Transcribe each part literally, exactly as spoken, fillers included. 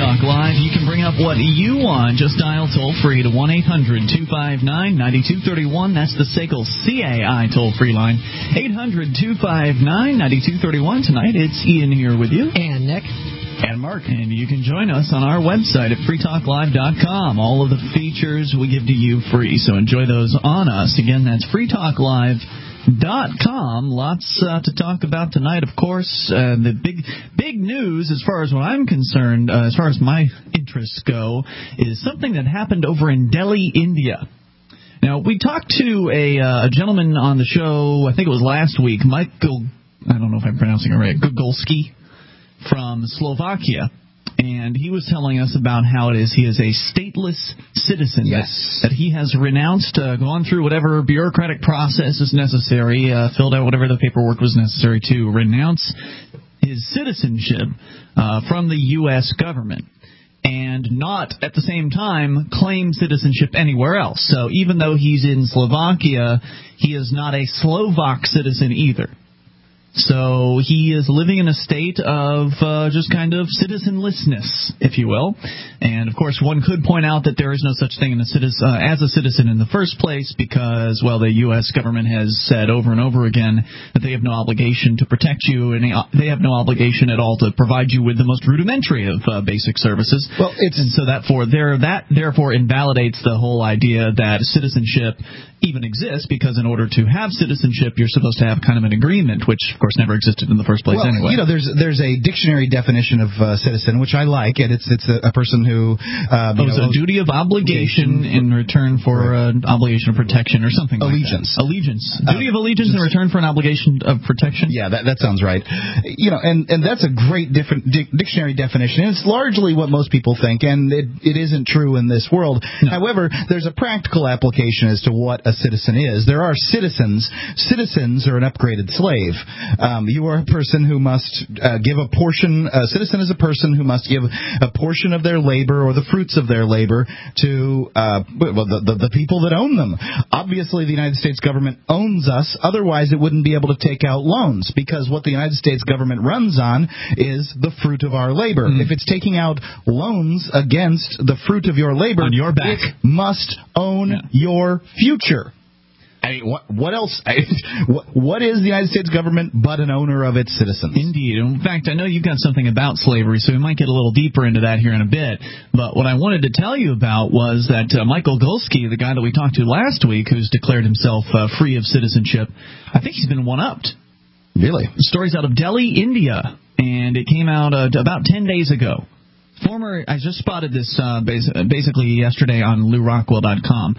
Talk Live. You can bring up what you want. Just dial toll-free to one eight hundred two five nine nine two three one. That's the S A C L C A I toll-free line. eight hundred two five nine nine two three one. Tonight, it's Ian here with you. And Nick. And Mark. And you can join us on our website at free talk live dot com. All of the features we give to you free, so enjoy those on us. Again, that's free talk live dot com. Lots uh, to talk about tonight, of course. Uh, the big big news, as far as what I'm concerned, uh, as far as my interests go, is something that happened over in Delhi, India. Now, we talked to a, uh, a gentleman on the show, I think it was last week, Michael, I don't know if I'm pronouncing it right, Gugolski, from Slovakia. And he was telling us about how it is he is a stateless citizen. Yes. That, that he has renounced, uh, gone through whatever bureaucratic process is necessary, uh, filled out whatever the paperwork was necessary to renounce his citizenship uh, from the U S government. And not, at the same time, claim citizenship anywhere else. So even though he's in Slovakia, he is not a Slovak citizen either. So he is living in a state of uh, just kind of citizenlessness, if you will. And, of course, one could point out that there is no such thing in a citizen, uh, as a citizen in the first place because, well, the U S government has said over and over again that they have no obligation to protect you, and they have no obligation at all to provide you with the most rudimentary of uh, basic services. Well, it's, and so that, for, there, that therefore invalidates the whole idea that citizenship even exists, because in order to have citizenship, you're supposed to have kind of an agreement, which, of course, never existed in the first place well, anyway. You know, there's there's a dictionary definition of uh, citizen, which I like, and it's it's a, a person who... Um, oh, it's a duty of obligation in return for right. an obligation of protection or something allegiance. like that. Allegiance. Duty uh, of allegiance in return for an obligation of protection? Yeah, that that sounds right. You know, and, and that's a great different di- dictionary definition. It's largely what most people think, and it, it isn't true in this world. No. However, there's a practical application as to what a citizen is. There are citizens. Citizens are an upgraded slave. Um, you are a person who must uh, give a portion. A citizen is a person who must give a portion of their labor or the fruits of their labor to uh, well, the, the, the people that own them. Obviously, the United States government owns us. Otherwise, it wouldn't be able to take out loans, because what the United States government runs on is the fruit of our labor. Mm. If it's taking out loans against the fruit of your labor, on your back, it must own yeah. your future. I mean, what, what else? I, what, what is the United States government but an owner of its citizens? Indeed. In fact, I know you've got something about slavery, so we might get a little deeper into that here in a bit. But what I wanted to tell you about was that uh, Michael Golsky, the guy that we talked to last week, who's declared himself uh, free of citizenship, I think he's been one-upped. Really? The story's out of Delhi, India, and it came out uh, about ten days ago. Former, I just spotted this uh, basically yesterday on Lou Rockwell dot com.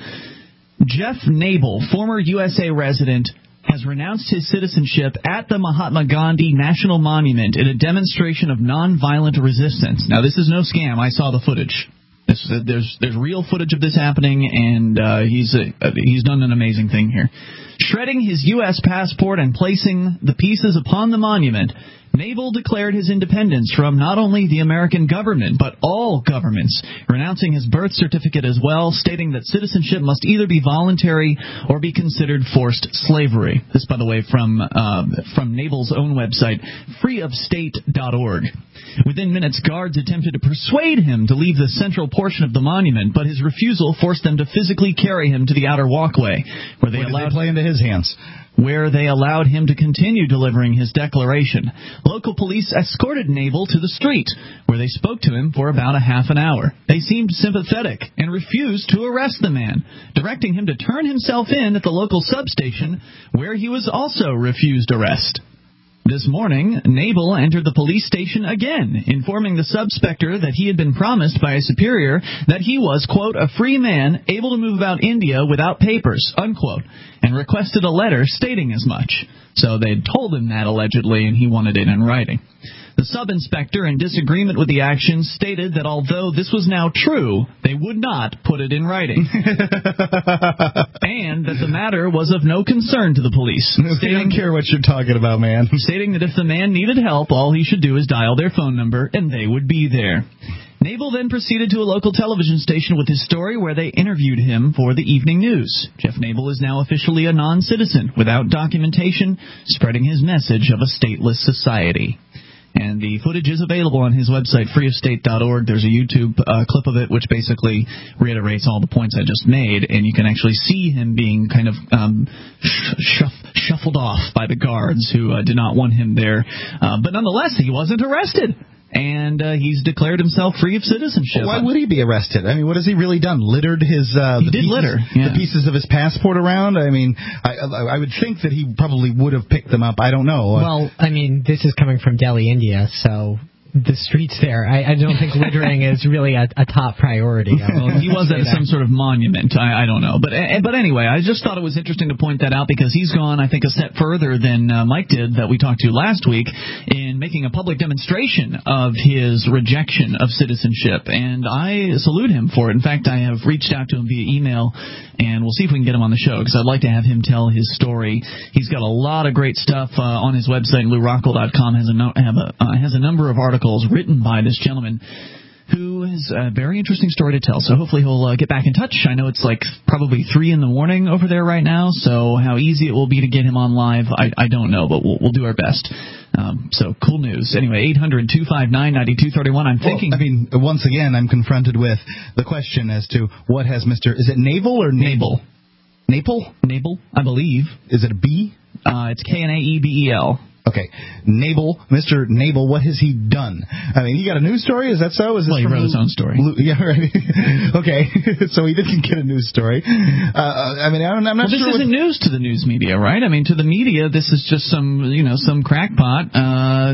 Jeff Nabel, former U S A resident, has renounced his citizenship at the Mahatma Gandhi National Monument in a demonstration of nonviolent resistance. Now, this is no scam. I saw the footage. This, uh, there's there's real footage of this happening, and uh, he's uh, he's done an amazing thing here. Shredding his U S passport and placing the pieces upon the monument, Nabel declared his independence from not only the American government, but all governments, renouncing his birth certificate as well, stating that citizenship must either be voluntary or be considered forced slavery. This, by the way, from uh, from Nabel's own website, free of state dot org. Within minutes, guards attempted to persuade him to leave the central portion of the monument, but his refusal forced them to physically carry him to the outer walkway, where they Where did allowed they play into his hands. where they allowed him to continue delivering his declaration. Local police escorted Nabel to the street, where they spoke to him for about a half an hour. They seemed sympathetic and refused to arrest the man, directing him to turn himself in at the local substation, where he was also refused arrest. This morning, Nabel entered the police station again, informing the subspector that he had been promised by a superior that he was, quote, a free man able to move about India without papers, unquote, and requested a letter stating as much. So they'd told him that, allegedly, and he wanted it in writing. The sub-inspector, in disagreement with the action, stated that although this was now true, they would not put it in writing. And that the matter was of no concern to the police. They don't care what you're talking about, man. Stating that if the man needed help, all he should do is dial their phone number, and they would be there. Nabel then proceeded to a local television station with his story, where they interviewed him for the evening news. Jeff Nabel is now officially a non-citizen, without documentation, spreading his message of a stateless society. And the footage is available on his website, free of state dot org. There's a YouTube uh, clip of it which basically reiterates all the points I just made, and you can actually see him being kind of um, shuff- shuffled off by the guards who uh, did not want him there. Uh, but nonetheless, he wasn't arrested. And uh, he's declared himself free of citizenship. Well, why would he be arrested? I mean, what has he really done? Littered his uh, he the, did pieces, litter, yeah. the pieces of his passport around? I mean, I, I would think that he probably would have picked them up. I don't know. Well, I mean, this is coming from Delhi, India, so the streets there, I, I don't think littering is really a, a top priority. Well, he was at some sort of monument. I, I don't know. But but anyway, I just thought it was interesting to point that out because he's gone, I think, a step further than uh, Mike did that we talked to last week in making a public demonstration of his rejection of citizenship. And I salute him for it. In fact, I have reached out to him via email, and we'll see if we can get him on the show because I'd like to have him tell his story. He's got a lot of great stuff uh, on his website. Lou Rockwell dot com has a, no, have a, uh, has a number of articles written by this gentleman who has a very interesting story to tell. So hopefully he'll uh, get back in touch. I know it's like probably three in the morning over there right now, so how easy it will be to get him on live, I, I don't know, but we'll, we'll do our best. Um, so cool news. Anyway, eight hundred, two five nine, nine two three one. I'm thinking... Well, I mean, once again, I'm confronted with the question as to what has Mister... Is it Naval or Nabel? Naple? Nabel, I believe. Is it a B? Uh, it's K N A E B E L. Okay, Nabel, Mister Nabel, what has he done? I mean, he got a news story? Is that so? Is this well, he from wrote his own story. Lu- yeah, right. Okay, so he didn't get a news story. Uh, I mean, I'm, I'm not well, sure. This isn't what... news to the news media, right? I mean, to the media, this is just some, you know, some crackpot, uh,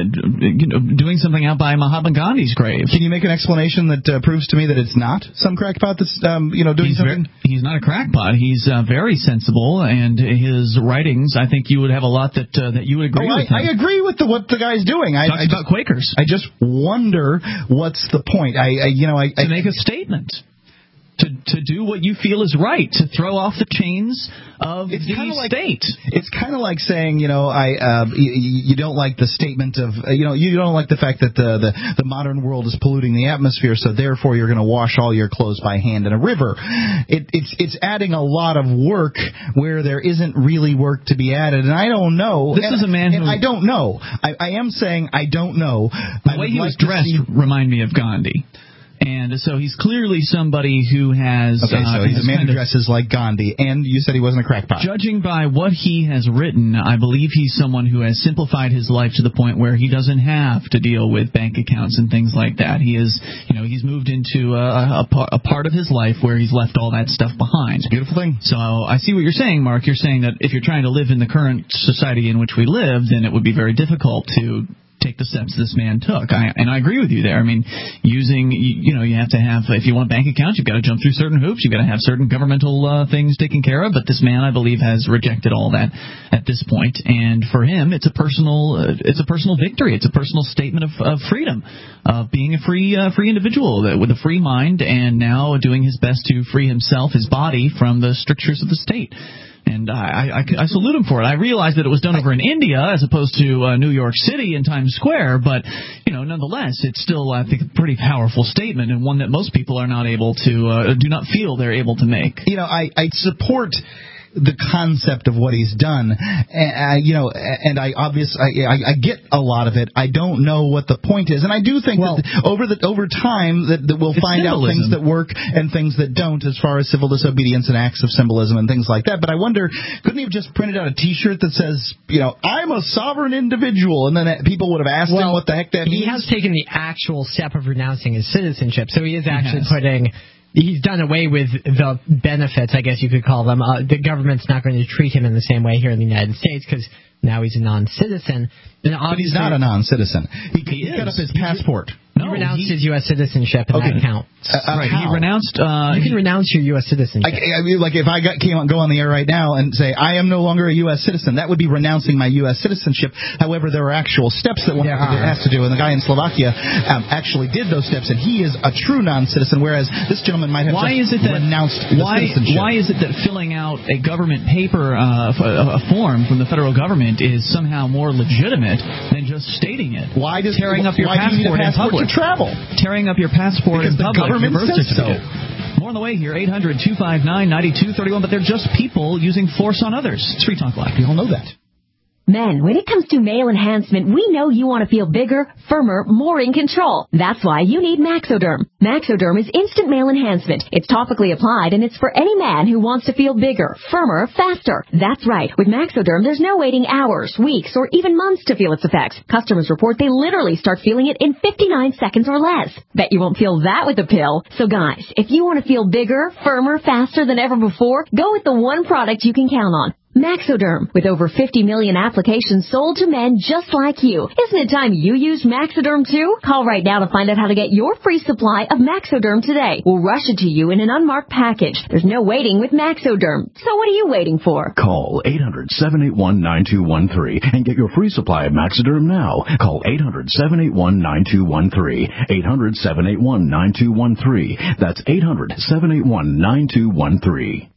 you know, doing something out by Mahatma Gandhi's grave. Can you make an explanation that uh, proves to me that it's not some crackpot that's, um, you know, doing he's something? Very, he's not a crackpot. He's uh, very sensible, and his writings, I think you would have a lot that uh, that you would agree oh, with I, him. I agree with the, what the guy's doing. I, Talks I about just, Quakers. I just wonder what's the point. I, I you know, I, to I make a statement. To to do what you feel is right, to throw off the chains of it's the like, state. It's kind of like saying, you know, I uh, you, you don't like the statement of, uh, you know, you don't like the fact that the, the the modern world is polluting the atmosphere, so therefore you're going to wash all your clothes by hand in a river. It, it's it's adding a lot of work where there isn't really work to be added, and I don't know. This and, is a man and who I don't know. I, I am saying I don't know. The I way he like was dressed see... remind me of Gandhi. And so he's clearly somebody who has... Okay, so uh, he's a man who dresses like Gandhi, and you said he wasn't a crackpot. Judging by what he has written, I believe he's someone who has simplified his life to the point where he doesn't have to deal with bank accounts and things like that. He is, you know, he's moved into a, a, a part of his life where he's left all that stuff behind. It's a beautiful thing. So I see what you're saying, Mark. You're saying that if you're trying to live in the current society in which we live, then it would be very difficult to take the steps this man took. I, and I agree with you there. I mean, using, you, you know, you have to have, if you want a bank account, you've got to jump through certain hoops. You've got to have certain governmental uh, things taken care of. But this man, I believe, has rejected all that at this point. And for him, it's a personal, uh, it's a personal victory. It's a personal statement of, of freedom, of being a free, uh, free individual with a free mind, and now doing his best to free himself, his body, from the strictures of the state. And I, I, I salute him for it. I realize that it was done over in India as opposed to uh, New York City and Times Square, but you know, nonetheless, it's still, I think, a pretty powerful statement, and one that most people are not able to, uh, do not feel they're able to make. You know, I, I support the concept of what he's done, and, uh, you know, and I obviously I, I, I get a lot of it. I don't know what the point is, and I do think well, that the, over the over time that, that we'll find symbolism. out things that work and things that don't, as far as civil disobedience and acts of symbolism and things like that. But I wonder, couldn't he have just printed out a T-shirt that says, you know, I'm a sovereign individual, and then people would have asked well, him what the heck that he means? He has taken the actual step of renouncing his citizenship, so he is actually he putting. He's done away with the benefits, I guess you could call them. Uh, the government's not going to treat him in the same way here in the United States because now he's a non-citizen. And but he's not a non-citizen. He, he, he got up his passport. He no, renounced he, his U S citizenship, and okay. that counts. Uh, right. How? He renounced. Uh, you can he, renounce your U S citizenship. I, I mean, like if I got, came on, go on the air right now and say I am no longer a U S citizen, that would be renouncing my U S citizenship. However, there are actual steps that one has to do, and the guy in Slovakia um, actually did those steps, and he is a true non-citizen, whereas this gentleman might have why just is it that, renounced why, the citizenship. Why is it that filling out a government paper, uh, a form from the federal government, is somehow more legitimate than just stating it? Why does tearing up your why passport, do you need a passport in public to travel? Tearing up your passport because in the public, government your birth says certificate. So. More on the way here, eight hundred, two five nine, nine two three one, but they're just people using force on others. It's Free Talk Live. We all know that. Men, when it comes to male enhancement, we know you want to feel bigger, firmer, more in control. That's why you need Maxoderm. Maxoderm is instant male enhancement. It's topically applied, and it's for any man who wants to feel bigger, firmer, faster. That's right. With Maxoderm, there's no waiting hours, weeks, or even months to feel its effects. Customers report they literally start feeling it in fifty-nine seconds or less. Bet you won't feel that with a pill. So guys, if you want to feel bigger, firmer, faster than ever before, go with the one product you can count on. Maxoderm, with over fifty million applications sold to men just like you. Isn't it time you used Maxoderm too? Call right now to find out how to get your free supply of Maxoderm today. We'll rush it to you in an unmarked package. There's no waiting with Maxoderm. So what are you waiting for? Call eight hundred, seven eight one, nine two one three and get your free supply of Maxoderm now. Call eight hundred, seven eight one, nine two one three. eight hundred, seven eight one, nine two one three. That's eight hundred, seven eight one, nine two one three.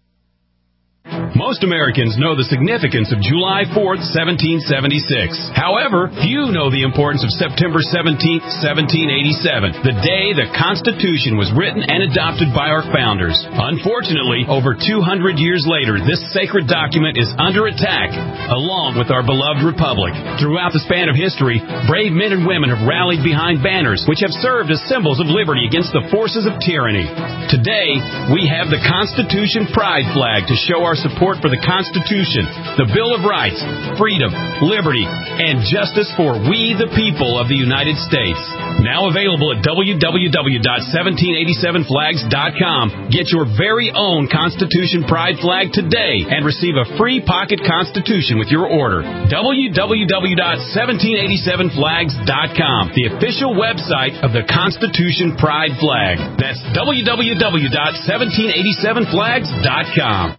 Most Americans know the significance of July fourth, seventeen seventy-six. However, few know the importance of September seventeenth, seventeen eighty-seven, the day the Constitution was written and adopted by our founders. Unfortunately, over two hundred years later, this sacred document is under attack, along with our beloved republic. Throughout the span of history, brave men and women have rallied behind banners which have served as symbols of liberty against the forces of tyranny. Today, we have the Constitution Pride Flag to show our support for the Constitution, the Bill of Rights, freedom, liberty, and justice for we the people of the United States. Now available at w w w dot seventeen eighty-seven flags dot com. Get your very own Constitution Pride Flag today and receive a free pocket Constitution with your order. w w w dot seventeen eighty-seven flags dot com, the official website of the Constitution Pride Flag. That's w w w dot seventeen eighty-seven flags dot com.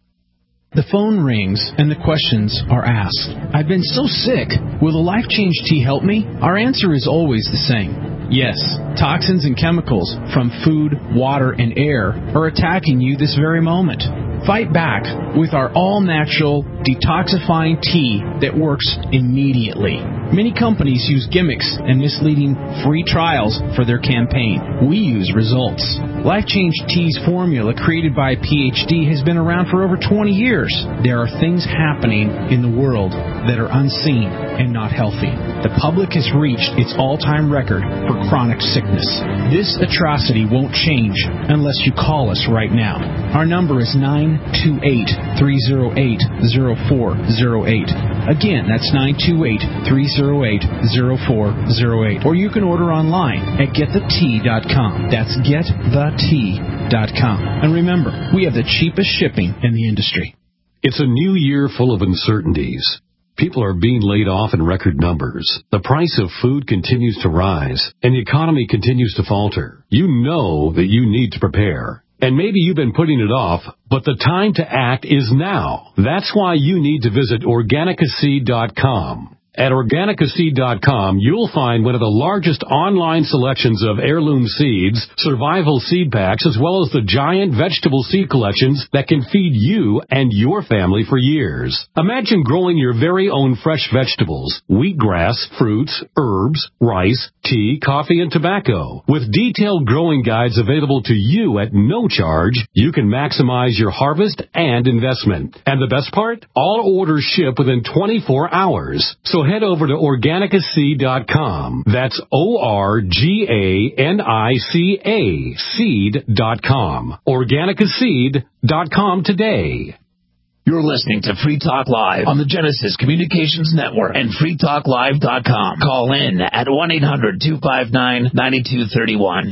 The phone rings and the questions are asked. I've been so sick. Will the Life Change tea help me? Our answer is always the same. Yes, toxins and chemicals from food, water, and air are attacking you this very moment. Fight back with our all-natural, detoxifying tea that works immediately. Many companies use gimmicks and misleading free trials for their campaign. We use results. Life Change Tea's formula, created by a P H D, has been around for over twenty years. There are things happening in the world that are unseen and not healthy. The public has reached its all-time record for chronic sickness. This atrocity won't change unless you call us right now. Our number is nine two eight, three oh eight, oh four oh eight. Again, that's nine two eight, three oh eight, oh four oh eight. Or you can order online at get the tea dot com. That's get the tea dot com. And remember, we have the cheapest shipping in the industry. It's a new year full of uncertainties. People are being laid off in record numbers. The price of food continues to rise, and the economy continues to falter. You know that you need to prepare. And maybe you've been putting it off, but the time to act is now. That's why you need to visit organica seed dot com. At organica seed dot com, you'll find one of the largest online selections of heirloom seeds, survival seed packs, as well as the giant vegetable seed collections that can feed you and your family for years. Imagine growing your very own fresh vegetables, wheatgrass, fruits, herbs, rice, tea, coffee, and tobacco. With detailed growing guides available to you at no charge, you can maximize your harvest and investment. And the best part? All orders ship within twenty-four hours. So head over to organica seed dot com. That's O R G A N I C A seed dot com. organica seed dot com today. You're listening to Free Talk Live on the Genesis Communications Network and free talk live dot com. Call in at one eight hundred, two five nine, nine two three one.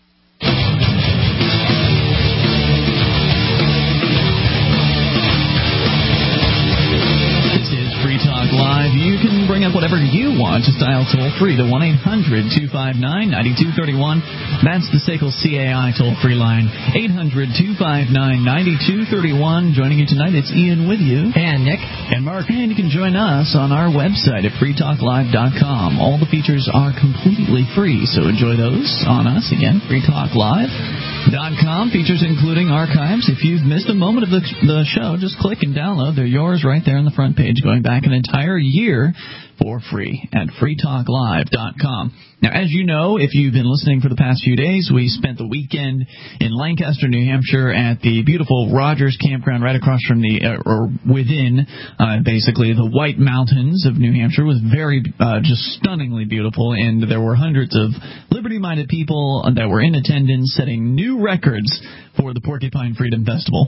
Live. You can bring up whatever you want. Just dial toll-free to one eight hundred, two five nine, nine two three one. That's the S A C L C A I toll-free line, eight hundred, two five nine, nine two three one. Joining you tonight, it's Ian with you. And Nick. And Mark. And you can join us on our website at free talk live dot com. All the features are completely free, so enjoy those on us. Again, free talk live dot com. Features including archives. If you've missed a moment of the, the show, just click and download. They're yours right there on the front page, going back an entire year for free at free talk live dot com. Now, as you know, if you've been listening for the past few days, we spent the weekend in Lancaster, New Hampshire at the beautiful Rogers Campground right across from the, uh, or within, uh, basically, the White Mountains of New Hampshire. It was very, uh, just stunningly beautiful, and there were hundreds of liberty-minded people that were in attendance setting new records for the Porcupine Freedom Festival.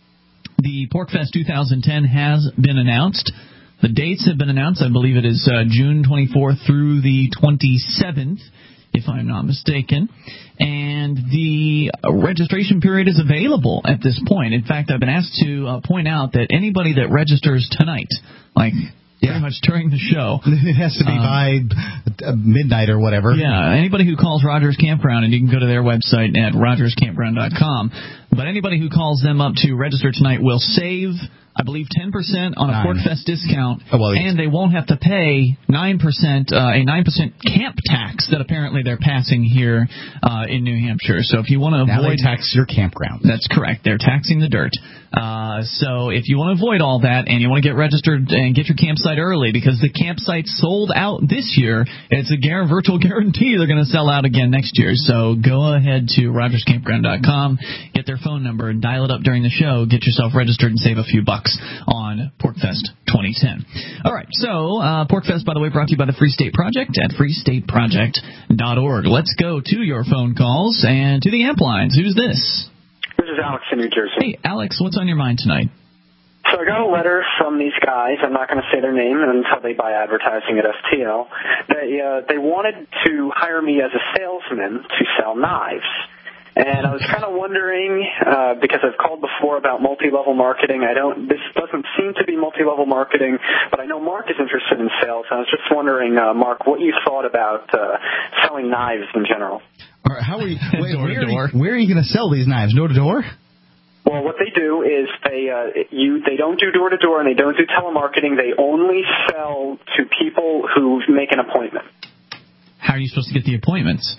The PorcFest twenty ten has been announced. The dates have been announced. I believe it is uh, June twenty-fourth through the twenty-seventh, if I'm not mistaken. And the registration period is available at this point. In fact, I've been asked to uh, point out that anybody that registers tonight, like yeah. pretty much during the show. It has to be um, by midnight or whatever. Yeah, anybody who calls Rogers Campground, and you can go to their website at rogers campground dot com, but anybody who calls them up to register tonight will save, I believe, ten percent on a Nine. PorcFest discount, oh, well, and they won't have to pay nine percent, uh, a nine percent camp tax that apparently they're passing here uh, in New Hampshire. So if you want to now avoid... they tax your campground. That's correct. They're taxing the dirt. Uh, so if you want to avoid all that and you want to get registered and get your campsite early, because the campsite sold out this year, it's a gar- virtual guarantee they're going to sell out again next year. So go ahead to rogers campground dot com, get their phone number, and dial it up during the show. Get yourself registered and save a few bucks on PorcFest twenty ten. All right, so uh, PorcFest, by the way, brought to you by the Free State Project at free state project dot org. Let's go to your phone calls and to the amp lines. Who's this? This is Alex in New Jersey. Hey, Alex, what's on your mind tonight? So I got a letter from these guys. I'm not going to say their name until they buy advertising at F T L. They, uh, they wanted to hire me as a salesman to sell knives. And I was kind of wondering, uh, because I've called before about multi-level marketing. I don't, this doesn't seem to be multi-level marketing, but I know Mark is interested in sales. I was just wondering, uh, Mark, what you thought about uh, selling knives in general. All right, how are you, wait, door where, to door. Are you, where are you going to sell these knives? Door to door? Well, what they do is they uh, you they don't do door to door and they don't do telemarketing. They only sell to people who make an appointment. How are you supposed to get the appointments?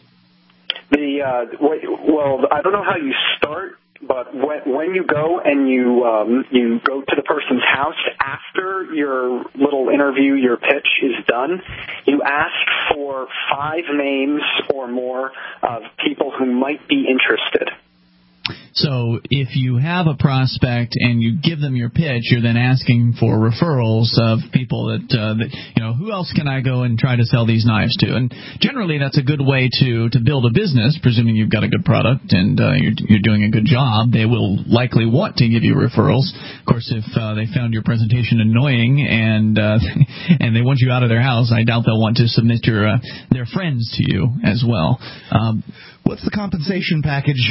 The uh, well, I don't know how you start, but when, when you go and you um, you go to the person's house after your little interview, your pitch is done, you ask for five names or more of people who might be interested. So if you have a prospect and you give them your pitch, you're then asking for referrals of people that, uh, that, you know, who else can I go and try to sell these knives to? And generally that's a good way to, to build a business, presuming you've got a good product and uh, you're, you're doing a good job. They will likely want to give you referrals. Of course, if uh, they found your presentation annoying and uh, and they want you out of their house, I doubt they'll want to submit your uh, their friends to you as well. Um, What's the compensation package?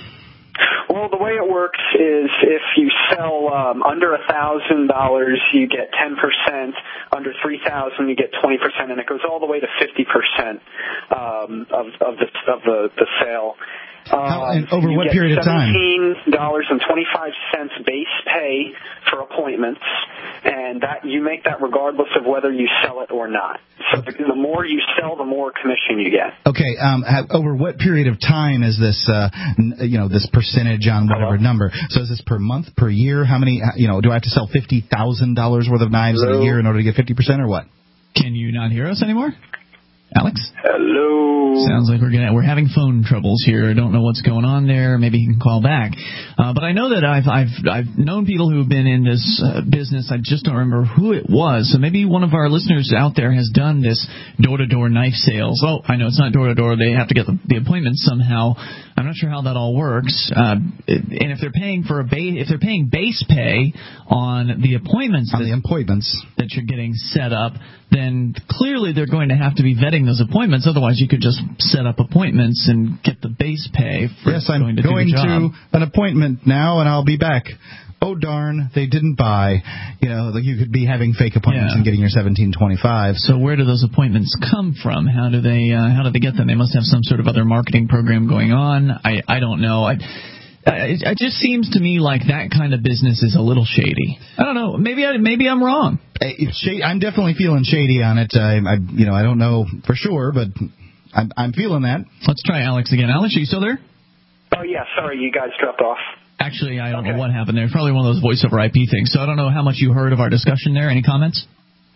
Well, the way it works is if you sell um, under one thousand dollars, you get ten percent. Under three thousand dollars, you get twenty percent, and it goes all the way to fifty percent um, of, of, the, of the, the sale. How, and over you what get period of time? seventeen dollars and twenty-five cents base pay for appointments, and that you make that regardless of whether you sell it or not. So the, the more you sell, the more commission you get. Okay. Um, over what period of time is this? Uh, you know, this percentage on whatever Hello? number. So is this per month, per year? How many? You know, do I have to sell fifty thousand dollars worth of knives Hello? in a year in order to get fifty percent, or what? Can you not hear us anymore, Alex? Hello. Sounds like we're gonna we're having phone troubles here. I don't know what's going on there. Maybe he can call back. Uh, but I know that I've I've I've known people who've been in this uh, business. I just don't remember who it was. So maybe one of our listeners out there has done this door-to-door knife sales. Oh, I know it's not door-to-door. They have to get the, the appointment somehow. I'm not sure how that all works. Uh, and if they're paying for a base, if they're paying base pay on the appointments on that, the appointments that you're getting set up, then clearly they're going to have to be vetting those appointments. Otherwise, you could just set up appointments and get the base pay for yes, I'm going to going do the job. to an appointment now, and I'll be back. Oh darn, they didn't buy. You know, like you could be having fake appointments yeah. and getting your seventeen twenty-five. So where do those appointments come from? How do they uh, how do they get them? They must have some sort of other marketing program going on. I I don't know. I. It, it just seems to me like that kind of business is a little shady. I don't know. Maybe I, maybe I'm wrong. It's shady. I'm definitely feeling shady on it. I, I you know I don't know for sure, but I'm I'm feeling that. Let's try Alex again. Alex, are you still there? Oh yeah, sorry, you guys dropped off. Actually, I don't okay. know what happened there. It's probably one of those voice over I P things. So I don't know how much you heard of our discussion there. Any comments? Well,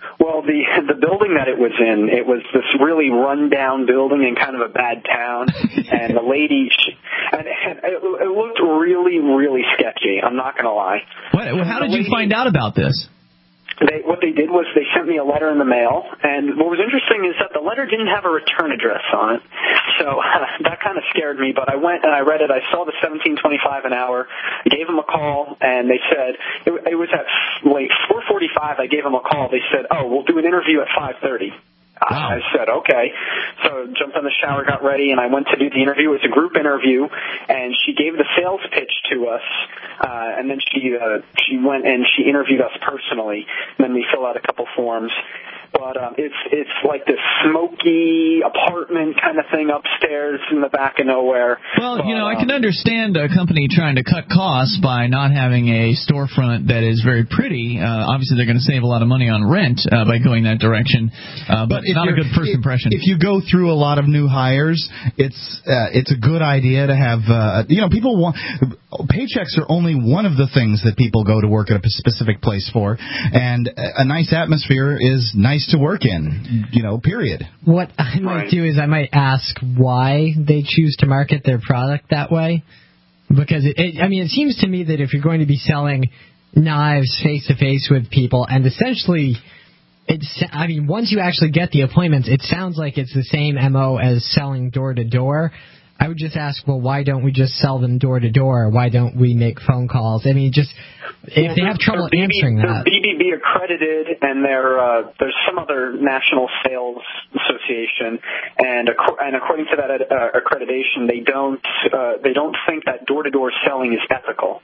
the the building that it was in, it was this really run-down building in kind of a bad town, and the lady, she, and, and it, it looked really, really sketchy. I'm not going to lie. What, how did you find out about this? They, what they did was they sent me a letter in the mail, and what was interesting is that the letter didn't have a return address on it, so uh, that kind of scared me. But I went and I read it. I saw the seventeen twenty-five an hour. I gave them a call, and they said it, it was at like four forty-five. I gave them a call. They said, "Oh, we'll do an interview at five thirty." Wow. I said, okay. So jumped in the shower, got ready, and I went to do the interview. It was a group interview, and she gave the sales pitch to us, uh, and then she uh, she went and she interviewed us personally. And then we fill out a couple forms. But um, it's it's like this smoky apartment kind of thing upstairs in the back of nowhere. Well, but, you know, um, I can understand a company trying to cut costs by not having a storefront that is very pretty. Uh, obviously, they're going to save a lot of money on rent uh, by going that direction, uh, but, but not a good first if, impression. If you go through a lot of new hires, it's uh, it's a good idea to have, uh, you know, people want, paychecks are only one of the things that people go to work at a specific place for, and a nice atmosphere is nice to work in, you know, period. What I might Right. do is I might ask why they choose to market their product that way. Because, it, it, I mean, it seems to me that if you're going to be selling knives face-to-face with people, and essentially, it's, I mean, once you actually get the appointments, it sounds like it's the same M O as selling door-to-door. I would just ask, well, why don't we just sell them door-to-door? Why don't we make phone calls? I mean, just, if well, they have trouble they're answering they're that. B B B accredited, and they're, uh, there's some other national sales association, and, ac- and according to that uh, accreditation, they don't uh, they don't think that door-to-door selling is ethical.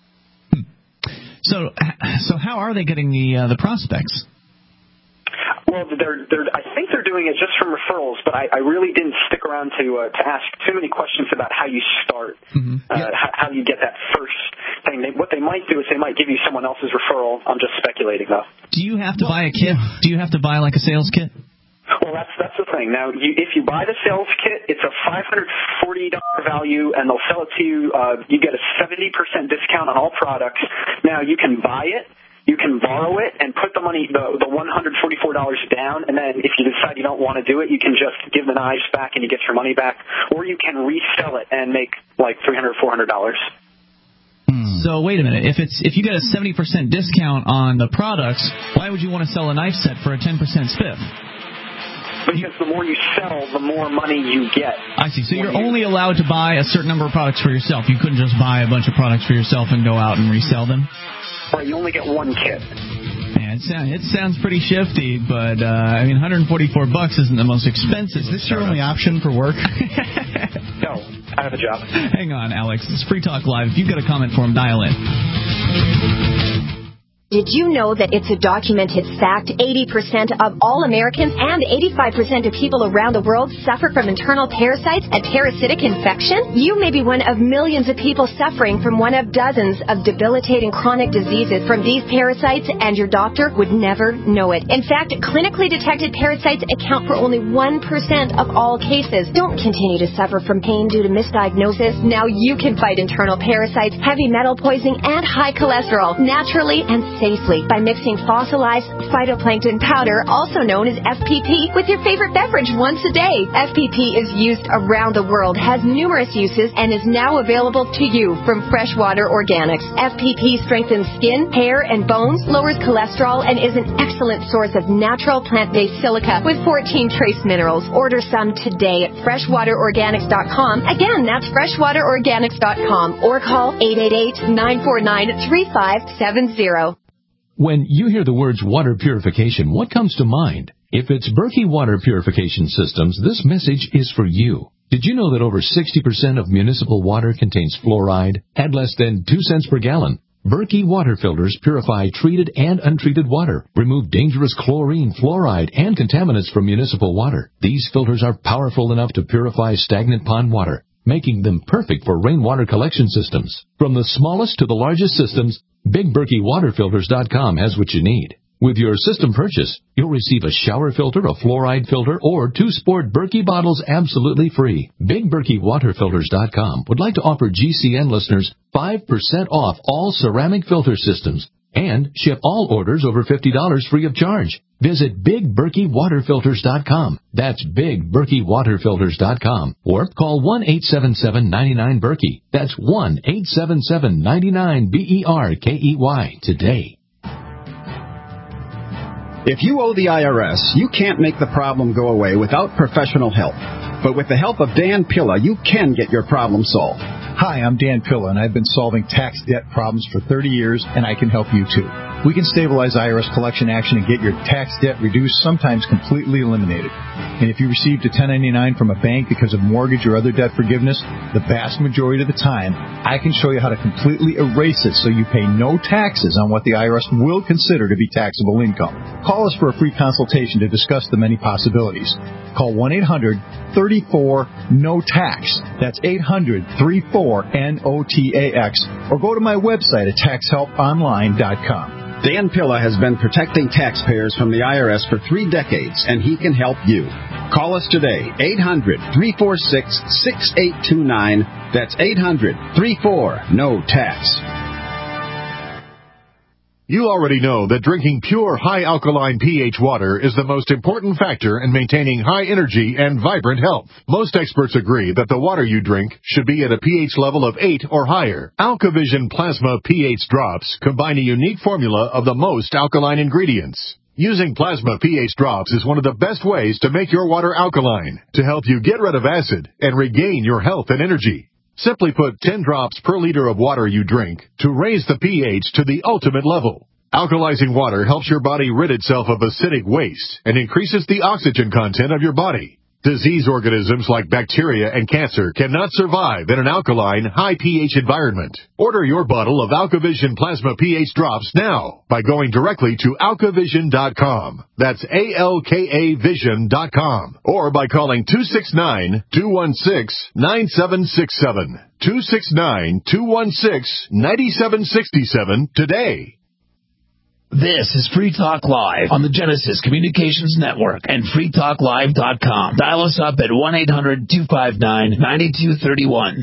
So, so how are they getting the uh, the prospects? Well, they're, they're, I think they're doing it just from referrals, but I, I really didn't stick around to uh, to ask too many questions about how you start, Mm-hmm. uh, Yeah. how, how you get that first thing. They, what they might do is they might give you someone else's referral. I'm just speculating, though. Do you have to buy a kit? Do you have to buy like a sales kit? Well, that's that's the thing. Now, you, if you buy the sales kit, it's a five hundred forty dollars value, and they'll sell it to you. Uh, you get a seventy percent discount on all products. Now, you can buy it. You can borrow it and put the money, the, the one hundred forty-four dollars down, and then if you decide you don't want to do it, you can just give the knives back and you get your money back, or you can resell it and make like three hundred dollars, four hundred dollars. So wait a minute. If it's if you get a seventy percent discount on the products, why would you want to sell a knife set for a ten percent spiff? Because the more you sell, the more money you get. I see. So you're only allowed to buy a certain number of products for yourself. You couldn't just buy a bunch of products for yourself and go out and resell them? Right, you only get one kit. Man, it sounds, it sounds pretty shifty, but uh, I mean, one hundred forty-four bucks isn't the most expensive. Is this your only option for work? No, I have a job. Hang on, Alex. It's Free Talk Live. If you've got a comment for him, dial in. Did you know that it's a documented fact eighty percent of all Americans and eighty-five percent of people around the world suffer from internal parasites, a parasitic infection? You may be one of millions of people suffering from one of dozens of debilitating chronic diseases from these parasites, and your doctor would never know it. In fact, clinically detected parasites account for only one percent of all cases. Don't continue to suffer from pain due to misdiagnosis. Now you can fight internal parasites, heavy metal poisoning, and high cholesterol naturally and safely by mixing fossilized phytoplankton powder, also known as F P P, with your favorite beverage once a day. F P P is used around the world, has numerous uses, and is now available to you from Freshwater Organics. F P P strengthens skin, hair, and bones, lowers cholesterol, and is an excellent source of natural plant-based silica with fourteen trace minerals. Order some today at freshwater organics dot com. Again, that's freshwater organics dot com, or call eight eight eight, nine four nine, three five seven zero. When you hear the words water purification, what comes to mind? If it's Berkey Water Purification Systems, this message is for you. Did you know that over sixty percent of municipal water contains fluoride at less than two cents per gallon? Berkey water filters purify treated and untreated water, remove dangerous chlorine, fluoride, and contaminants from municipal water. These filters are powerful enough to purify stagnant pond water, making them perfect for rainwater collection systems. From the smallest to the largest systems, Big Berkey Water Filters dot com has what you need. With your system purchase, you'll receive a shower filter, a fluoride filter, or two sport Berkey bottles absolutely free. Big Berkey Water Filters dot com would like to offer G C N listeners five percent off all ceramic filter systems and ship all orders over fifty dollars free of charge. Visit Big Berkey Water Filters dot com. That's Big Berkey Water Filters dot com. Or call one eight seven seven, nine nine, Berkey. That's one eight seven seven, nine nine, B E R K E Y today. If you owe the I R S, you can't make the problem go away without professional help. But with the help of Dan Pilla, you can get your problem solved. Hi, I'm Dan Pilla, and I've been solving tax debt problems for thirty years, and I can help you too. We can stabilize I R S collection action and get your tax debt reduced, sometimes completely eliminated. And if you received a ten ninety-nine from a bank because of mortgage or other debt forgiveness, the vast majority of the time, I can show you how to completely erase it so you pay no taxes on what the I R S will consider to be taxable income. Call us for a free consultation to discuss the many possibilities. Call one eight hundred, three four, N O T A X. That's eight hundred, three four, N O T A X. Or go to my website at tax help online dot com. Dan Pilla has been protecting taxpayers from the I R S for three decades, and he can help you. Call us today, eight hundred, three four six, six eight two nine. That's eight hundred, three four, N O T A X. You already know that drinking pure, high-alkaline pH water is the most important factor in maintaining high energy and vibrant health. Most experts agree that the water you drink should be at a pH level of eight or higher. AlkaVision Plasma pH drops combine a unique formula of the most alkaline ingredients. Using Plasma pH drops is one of the best ways to make your water alkaline, to help you get rid of acid and regain your health and energy. Simply put ten drops per liter of water you drink to raise the pH to the ultimate level. Alkalizing water helps your body rid itself of acidic waste and increases the oxygen content of your body. Disease organisms like bacteria and cancer cannot survive in an alkaline, high pH environment. Order your bottle of AlkaVision Plasma pH drops now by going directly to alka vision dot com. That's A L K A vision dot com. Or by calling two six nine, two one six, nine seven six seven. two six nine, two one six, nine seven six seven today. This is Free Talk Live on the Genesis Communications Network and free talk live dot com. Dial us up at one eight hundred, two five nine, nine two three one.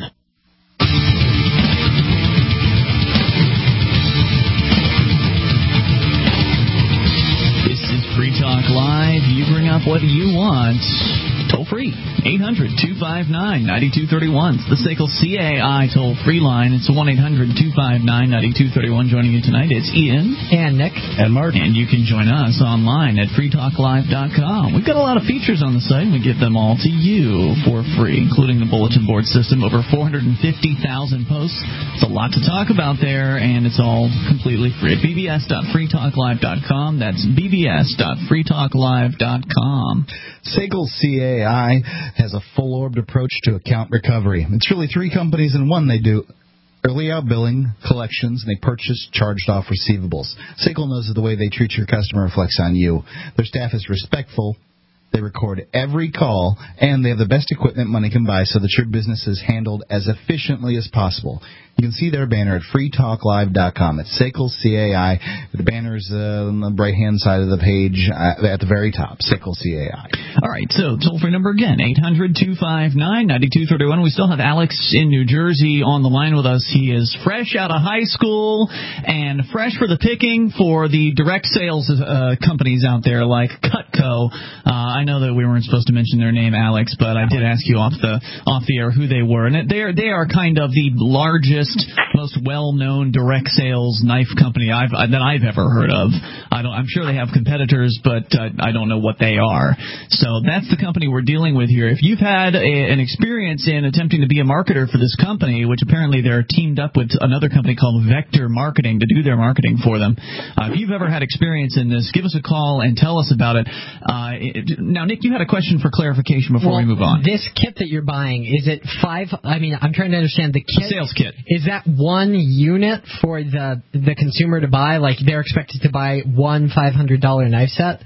This is Free Talk Live. You bring up what you want. Toll free. eight hundred, two five nine, nine two three one. It's the S A C L C A I toll-free line. It's one eight hundred, two five nine, nine two three one. Joining you tonight, it's Ian. And Nick. And Mark. And you can join us online at free talk live dot com. We've got a lot of features on the site, and we give them all to you for free, including the bulletin board system. Over four hundred fifty thousand posts. It's a lot to talk about there, and it's all completely free at b b s dot free talk live dot com. That's b b s dot free talk live dot com. S A C L C A I has a full-orbed approach to account recovery. It's really three companies in one. They do early out billing, collections, and they purchase charged-off receivables. S A C L knows that the way they treat your customer reflects on you. Their staff is respectful. They record every call, and they have the best equipment money can buy so that your business is handled as efficiently as possible. You can see their banner at free talk live dot com. It's S A C L C A I. The banner's uh, on the right-hand side of the page uh, at the very top, S A C L C A I. All right, so toll-free number again, eight hundred, two five nine, nine two three one. We still have Alex in New Jersey on the line with us. He is fresh out of high school and fresh for the picking for the direct sales uh, companies out there like Cutco. Uh, I know that we weren't supposed to mention their name, Alex, but I did ask you off the off the air who they were. And they are, they are kind of the largest, most well-known direct sales knife company I've, that I've ever heard of. I don't, I'm sure they have competitors, but uh, I don't know what they are. So that's the company we're dealing with here. If you've had a, an experience in attempting to be a marketer for this company, which apparently they're teamed up with another company called Vector Marketing to do their marketing for them, uh, if you've ever had experience in this, give us a call and tell us about it. Uh, it now, Nick, you had a question for clarification before well, we move on. This kit that you're buying, is it five? I mean, I'm trying to understand the kit. The sales kit. Is that one unit for the the consumer to buy? Like they're expected to buy one five hundred dollars knife set?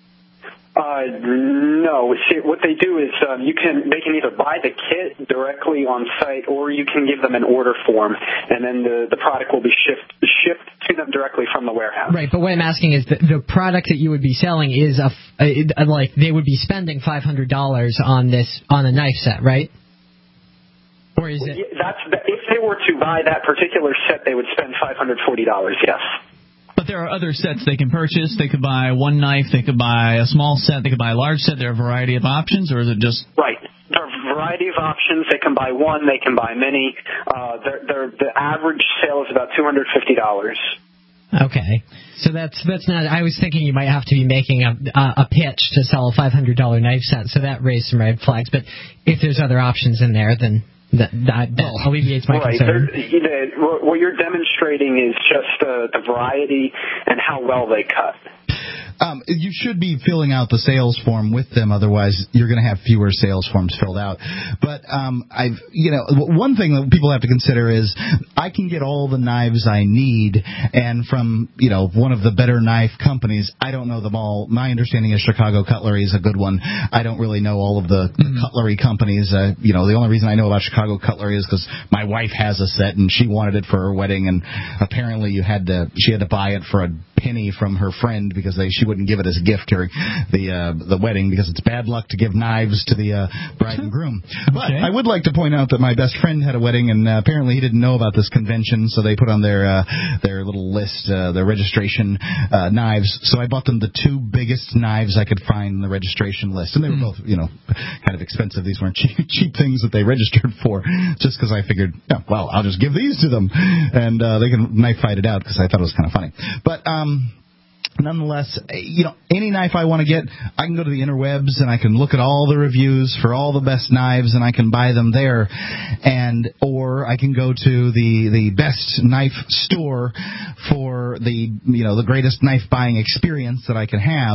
Uh, no. See, what they do is um, you can they can either buy the kit directly on site, or you can give them an order form, and then the the product will be shipped shipped to them directly from the warehouse. Right. But what I'm asking is the, the product that you would be selling is a, a like they would be spending five hundred dollars on this on a knife set, right? Or is it? That's if they were to buy that particular set, they would spend five hundred forty dollars. Yes. But there are other sets they can purchase. They could buy one knife. They could buy a small set. They could buy a large set. There are a variety of options, or is it just... Right. There are a variety of options. They can buy one. They can buy many. Uh, they're, they're, the average sale is about two hundred fifty dollars. Okay, so that's that's not. I was thinking you might have to be making a a pitch to sell a five hundred dollar knife set, so that raised some red flags. But if there's other options in there, then that that, that alleviates my right. concern. You know, what you're demonstrating is just uh, the variety and how well they cut. Um, you should be filling out the sales form with them, otherwise you're going to have fewer sales forms filled out. But um, I've, you know, one thing that people have to consider is I can get all the knives I need, and from, you know, one of the better knife companies. I don't know them all. My understanding is Chicago Cutlery is a good one. I don't really know all of the, the mm-hmm. cutlery companies. Uh, you know, the only reason I know about Chicago Cutlery is because my wife has a set and she wanted it for her wedding, and apparently you had to, she had to buy it for a penny from her friend because they she wouldn't give it as a gift during the uh, the wedding because it's bad luck to give knives to the uh, bride and groom. But okay. I would like to point out that my best friend had a wedding, and uh, apparently he didn't know about this convention, so they put on their uh, their little list, uh, their registration uh, knives. So I bought them the two biggest knives I could find in the registration list, and they were both, you know, kind of expensive. These weren't cheap, cheap things that they registered for, just because I figured, yeah, well, I'll just give these to them, and uh, they can knife fight it out because I thought it was kind of funny. But um. Nonetheless, you know, any knife I want to get, I can go to the interwebs and I can look at all the reviews for all the best knives and I can buy them there, and or I can go to the the best knife store for the, you know, the greatest knife buying experience that I can have.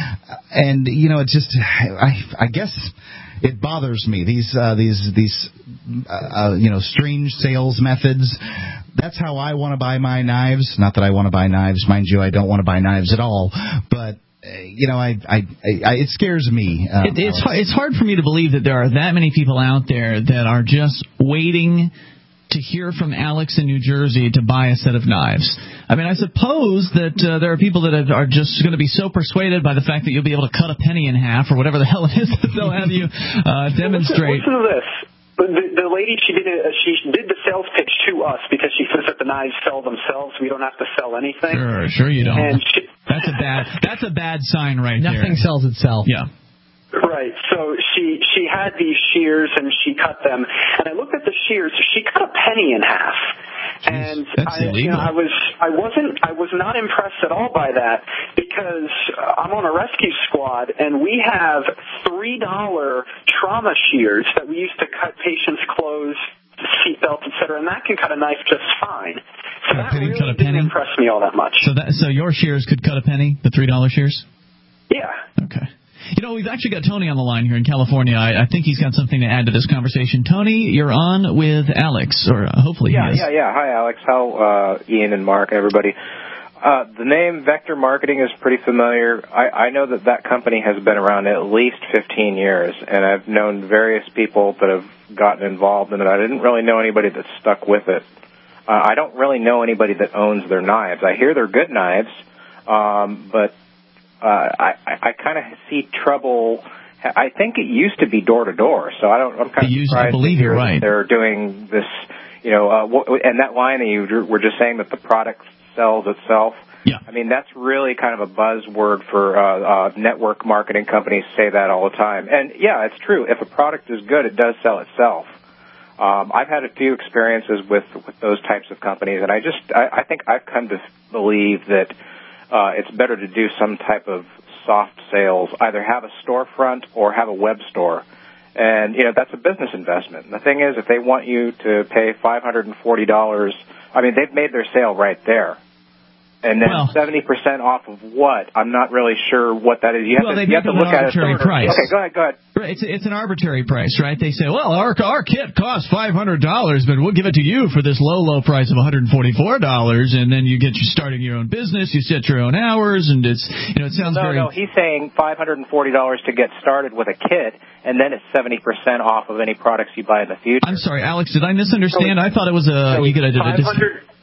And you know, it just I I guess it bothers me, these uh, these these uh, uh, you know, strange sales methods. That's how I want to buy my knives. Not that I want to buy knives, mind you. I don't want to buy knives at all. But uh, you know, I, I, I it scares me. Um, it, it's hard, it's hard for me to believe that there are that many people out there that are just waiting to hear from Alex in New Jersey to buy a set of knives. I mean, I suppose that uh, there are people that are just going to be so persuaded by the fact that you'll be able to cut a penny in half or whatever the hell it is that they'll have you uh, demonstrate. Listen, listen to this. The, the lady, she did a, she did the sales pitch to us because she says that the knives sell themselves. We don't have to sell anything. Sure, sure you don't. And she, that's a bad that's a bad sign right Nothing there. Nothing sells itself. Yeah. Right. So she she had these shears and she cut them, and I looked at the shears. She cut a penny in half. Jeez, and that's I, illegal. you know, I was I wasn't I was not impressed at all by that because I'm on a rescue squad and we have three dollar trauma shears that we use to cut patients' clothes, seatbelts, et cetera, and that can cut a knife just fine. So that really cut a penny? didn't impress me all that much. So that so your shears could cut a penny, the three dollar shears? Yeah. Okay. You know, we've actually got Tony on the line here in California. I, I think he's got something to add to this conversation. Tony, you're on with Alex, or uh, hopefully yeah, he is. Yeah, yeah, Hi, Alex. How, uh, Ian and Mark and everybody. Uh, the name Vector Marketing is pretty familiar. I, I know that that company has been around at least fifteen years, and I've known various people that have gotten involved in it. I didn't really know anybody that stuck with it. Uh, I don't really know anybody that owns their knives. I hear they're good knives, um, but Uh, I, I kind of see trouble. I think it used to be door to door, so I don't. I'm kind of used, surprised I believe to hear you're right. that they're doing this. You know, uh, w- and that line that you were just saying that the product sells itself. Yeah. I mean, that's really kind of a buzzword for uh, uh, network marketing companies. Say that all the time, and yeah, it's true. If a product is good, it does sell itself. Um, I've had a few experiences with with those types of companies, and I just I, I think I've come to believe that. Uh, it's better to do some type of soft sales, either have a storefront or have a web store. And, you know, that's a business investment. And the thing is, if they want you to pay five hundred forty dollars, I mean, they've made their sale right there. And then well, seventy percent off of what? I'm not really sure what that is. You have well, to, they you have to look at it. Price. Okay, go ahead, go ahead. Right, it's, it's an arbitrary price, right? They say, well, our our kit costs five hundred dollars, but we'll give it to you for this low, low price of one hundred forty-four dollars, and then you get you starting your own business, you set your own hours, and it's, you know, it sounds no, very... No, no, he's saying five hundred forty dollars to get started with a kit, and then it's seventy percent off of any products you buy in the future. I'm sorry, Alex, did I misunderstand? So, I thought it was a... So you get a, a, a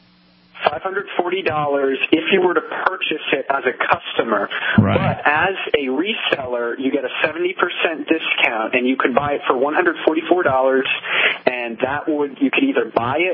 five hundred forty dollars if you were to purchase it as a customer. Right. But as a reseller, you get a seventy percent discount, and you could buy it for one hundred forty-four dollars, and that would, you could either buy it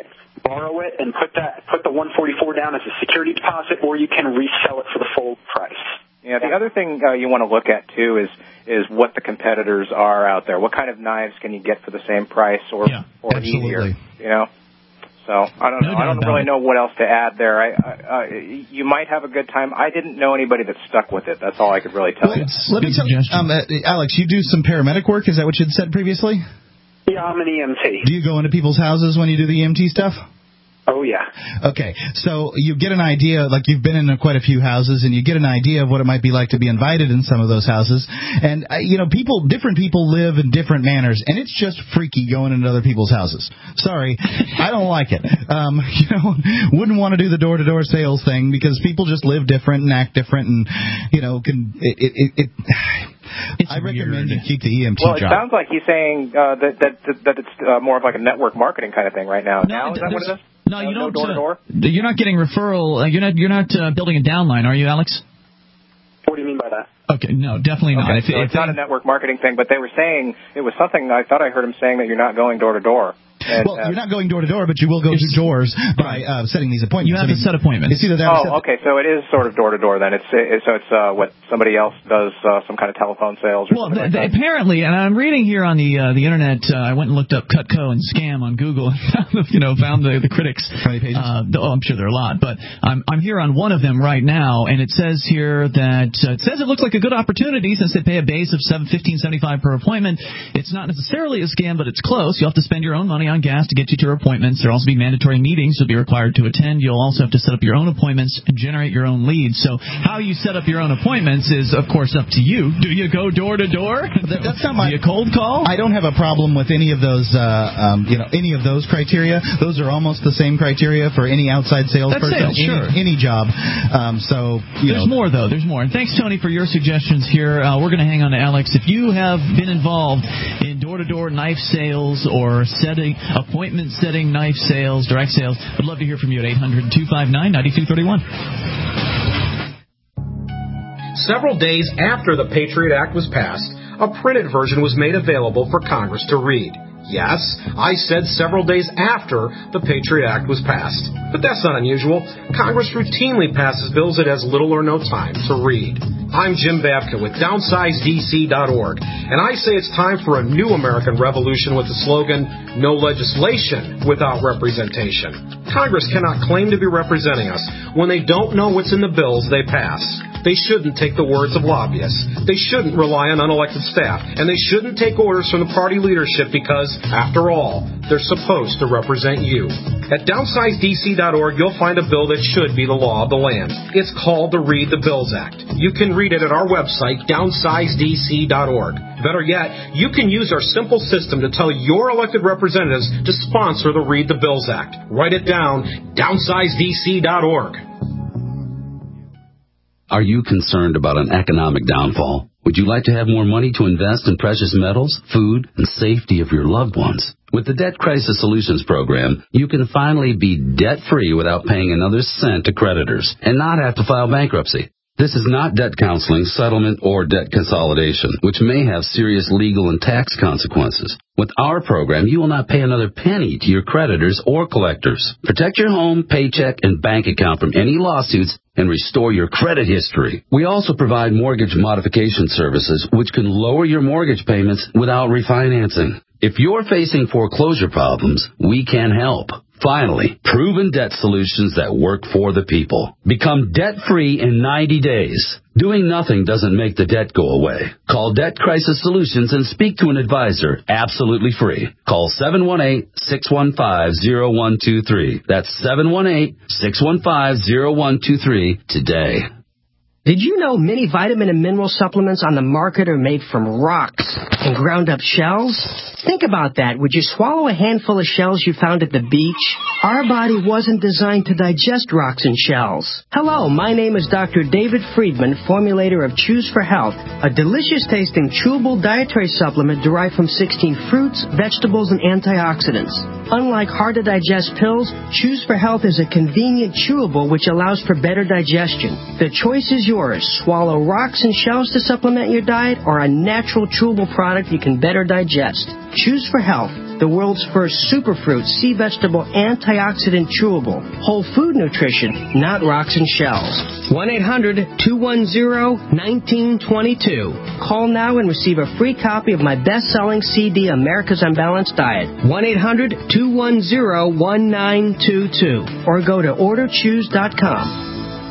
borrow it and put that put the one forty-four down as a security deposit, or you can resell it for the full price. Yeah, the other thing uh, you want to look at too is is what the competitors are out there. What kind of knives can you get for the same price or yeah, or absolutely. easier? You know. So I don't no know. I don't really it. know what else to add there. I, I, uh, you might have a good time. I didn't know anybody that stuck with it. That's all I could really tell well, you. Let me tell you, um, uh, Alex, you do some paramedic work. Is that what you had said previously? Yeah, I'm an E M T. Do you go into people's houses when you do the E M T stuff? Oh, yeah. Okay, so you get an idea, like you've been in quite a few houses, and you get an idea of what it might be like to be invited in some of those houses. And, uh, you know, people, different people live in different manners, and it's just freaky going into other people's houses. Sorry, I don't like it. Um, you know, wouldn't want to do the door-to-door sales thing because people just live different and act different, and, you know, can it... it, it, it It's I weird. recommend you keep the E M T well, it job. sounds like he's saying uh, that, that that that it's uh, more of like a network marketing kind of thing right now. No, now is that what it is? No, you no, don't. No door to door. Uh, you're not getting referral. Uh, you're not. You're not uh, building a downline, are you, Alex? What do you mean by that? Okay, no, definitely not. Okay, If, so if it's not they, a network marketing thing, but they were saying it was something. I thought I heard him saying that you're not going door to door. And, well, uh, you're not going door to door, but you will go to doors by uh, setting these appointments. You have I mean, to set appointments. It's either that. Oh, or set okay. So it is sort of door to door then. It's it, so it's uh, what somebody else does, uh, some kind of telephone sales. Or well, something th- like that. apparently, and I'm reading here on the uh, the internet. Uh, I went and looked up Cutco and scam on Google, and found, you know, found the, the critics. How many pages? Uh, oh, I'm sure there are a lot, but I'm I'm here on one of them right now, and it says here that uh, it says it looks like a good opportunity since they pay a base of seven fifteen seventy five per appointment. It's not necessarily a scam, but it's close. You'll have to spend your own money on gas to get you to your appointments. There'll also be mandatory meetings you'll be required to attend. You'll also have to set up your own appointments and generate your own leads. So how you set up your own appointments is, of course, up to you. Do you go door to door? That's not my. Do you cold call? I don't have a problem with any of those. Uh, um, you know, any of those criteria. Those are almost the same criteria for any outside salesperson, That's sales, any, sure. any job. Um, so you There's know. more, though. There's more. And thanks, Tony, for your suggestions here. Uh, we're going to hang on to Alex. If you have been involved in door-to-door knife sales or setting appointment setting knife sales, direct sales, I'd love to hear from you at eight hundred two five nine nine two three one. Several days after the Patriot Act was passed, a printed version was made available for Congress to read. Yes, I said several days after the Patriot Act was passed. But that's not unusual. Congress routinely passes bills it has little or no time to read. I'm Jim Babka with downsize D C dot org, and I say it's time for a new American revolution with the slogan, no legislation without representation. Congress cannot claim to be representing us when they don't know what's in the bills they pass. They shouldn't take the words of lobbyists. They shouldn't rely on unelected staff. And they shouldn't take orders from the party leadership because, after all, they're supposed to represent you. At downsize D C dot org, you'll find a bill that should be the law of the land. It's called the Read the Bills Act. You can read it at our website, downsize D C dot org. Better yet, you can use our simple system to tell your elected representatives to sponsor the Read the Bills Act. Write it down, downsize D C dot org. Are you concerned about an economic downfall? Would you like to have more money to invest in precious metals, food, and safety of your loved ones? With the Debt Crisis Solutions Program, you can finally be debt-free without paying another cent to creditors and not have to file bankruptcy. This is not debt counseling, settlement, or debt consolidation, which may have serious legal and tax consequences. With our program, you will not pay another penny to your creditors or collectors. Protect your home, paycheck, and bank account from any lawsuits and restore your credit history. We also provide mortgage modification services, which can lower your mortgage payments without refinancing. If you're facing foreclosure problems, we can help. Finally, proven debt solutions that work for the people. Become debt-free in ninety days. Doing nothing doesn't make the debt go away. Call Debt Crisis Solutions and speak to an advisor absolutely free. Call seven one eight, six one five, zero one two three. That's seven one eight, six one five, zero one two three today. Did you know many vitamin and mineral supplements on the market are made from rocks and ground up shells? Think about that. Would you swallow a handful of shells you found at the beach? Our body wasn't designed to digest rocks and shells. Hello, my name is Doctor David Friedman, formulator of Choose for Health, a delicious-tasting chewable dietary supplement derived from sixteen fruits, vegetables, and antioxidants. Unlike hard-to-digest pills, Choose for Health is a convenient chewable which allows for better digestion. The choice is yours. yours. Swallow rocks and shells to supplement your diet, or a natural chewable product you can better digest. Choose for health. The world's first superfruit, sea vegetable, antioxidant chewable. Whole food nutrition, not rocks and shells. one eight hundred two one zero one nine two two. Call now and receive a free copy of my best-selling C D, America's Unbalanced Diet. one eight hundred two one zero one nine two two. Or go to order choose dot com.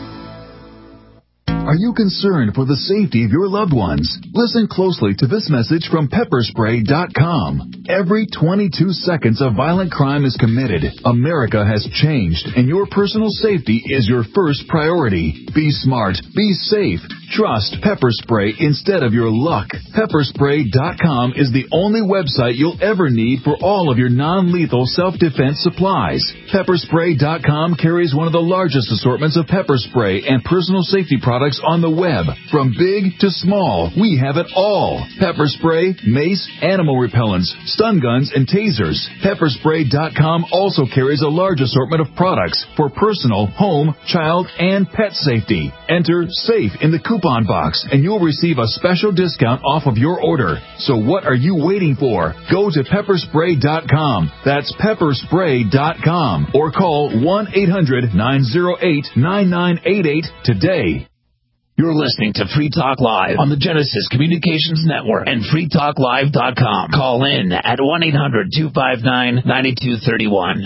Are you concerned for the safety of your loved ones? Listen closely to this message from pepper spray dot com. Every twenty-two seconds a violent crime is committed. America has changed, and your personal safety is your first priority. Be smart. Be safe. Trust Pepper Spray instead of your luck. pepper spray dot com is the only website you'll ever need for all of your non-lethal self-defense supplies. pepper spray dot com carries one of the largest assortments of pepper spray and personal safety products on the web. From big to small, we have it all. Pepper spray, mace, animal repellents, stun guns, and tasers. pepper spray dot com also carries a large assortment of products for personal, home, child, and pet safety. Enter SAFE in the coupon box, and you'll receive a special discount off of your order. So what are you waiting for? Go to pepper spray dot com. That's pepper spray dot com. Or call one eight hundred nine oh eight nine nine eight eight today. You're listening to Free Talk Live on the Genesis Communications Network and free talk live dot com. Call in at one eight hundred two five nine nine two three one.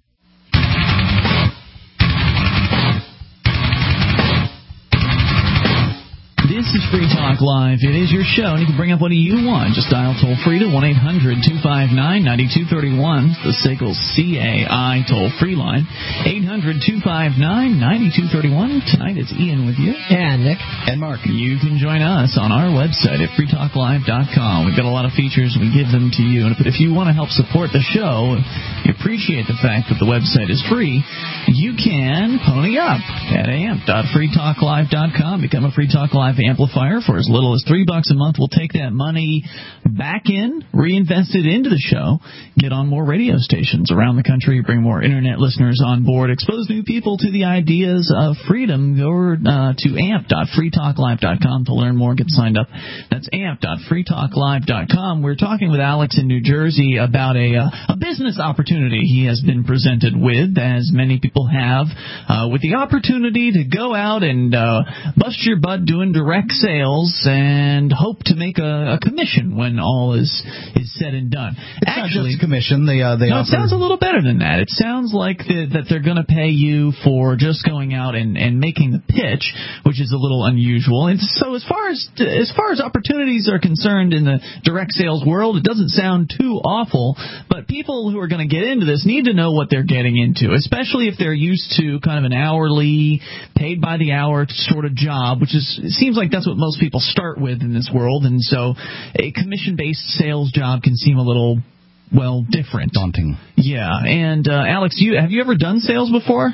This is Free Talk Live. It is your show, and you can bring up what you want. Just dial toll-free to one eight hundred two five nine nine two three one, the S A C L C A I toll-free line. eight hundred two five nine nine two three one. Tonight it's Ian with you. And Nick. And Mark. You can join us on our website at free talk live dot com. We've got a lot of features. We give them to you. But if you want to help support the show, you appreciate the fact that the website is free, you can pony up at amp dot free talk live dot com. Become a Free Talk Live amplifier for as little as three bucks a month. We'll take that money back in, reinvest it into the show, get on more radio stations around the country, bring more internet listeners on board, expose new people to the ideas of freedom. Go uh, to amp dot free talk live dot com to learn more. Get signed up. That's amp dot free talk live dot com. We're talking with Alex in New Jersey about a, uh, a business opportunity he has been presented with, as many people have, uh, with the opportunity to go out and uh, bust your butt doing direct sales and hope to make a, a commission when all is is said and done. It's Actually, not just commission. They uh, they no, offer... it sounds a little better than that. It sounds like the, that they're going to pay you for just going out and, and making the pitch, which is a little unusual. And so, as far as as far as opportunities are concerned in the direct sales world, it doesn't sound too awful. But people who are going to get into this need to know what they're getting into, especially if they're used to kind of an hourly, paid by the hour sort of job, which is it seems like that's what most people start with in this world. And so a commission-based sales job can seem a little, well, different. Daunting. Yeah. And, uh, Alex, you have you ever done sales before?